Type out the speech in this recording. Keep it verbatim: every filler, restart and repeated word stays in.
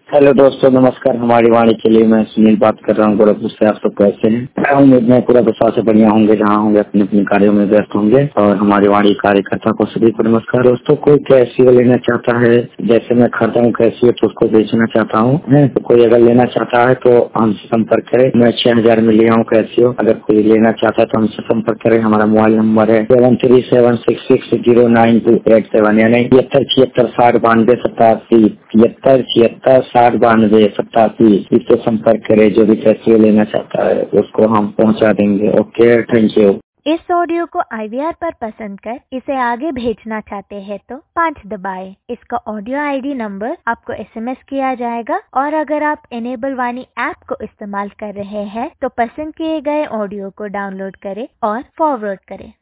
Hello दोस्तों, नमस्कार। हमारी वाणी के लिए मैं सुनील बात कर रहा हूँ गोरखपुर से। आप सब कैसे हैं? उम्मीद में पूरा विश्वास से बढ़िया होंगे, जहाँ होंगे अपने अपने कार्यों में व्यस्त होंगे। और हमारी वाणी कार्यकर्ता को सभी को नमस्कार। दोस्तों, कोई कैसियो लेना चाहता है, जैसे मैं खरीदा हूँ कैसियो तो उसको बेचना चाहता हूँ, तो कोई अगर लेना चाहता है तो हमसे संपर्क करे। मैं छह हजार में लिया हूँ कैसियो। अगर कोई लेना चाहता है तो हमसे संपर्क करे। हमारा मोबाइल नंबर है seven three seven six six zero nine two eight seven यानी तिहत्तर छिहत्तर साठ बानवे सतासी तिहत्तर छिहत्तर साठ बानवे सतासी। इससे संपर्क करे। जो भी कैसियो लेना चाहता है उसको हम पहुंचा देंगे। Okay, thank you. इस ऑडियो को आई वी आर पर पसंद कर इसे आगे भेजना चाहते हैं तो पाँच दबाएं। इसका ऑडियो आई डी नंबर आपको एस एम एस किया जाएगा। और अगर आप इनेबल वाणी ऐप को इस्तेमाल कर रहे हैं तो पसंद किए गए ऑडियो को डाउनलोड करें और फॉरवर्ड करें।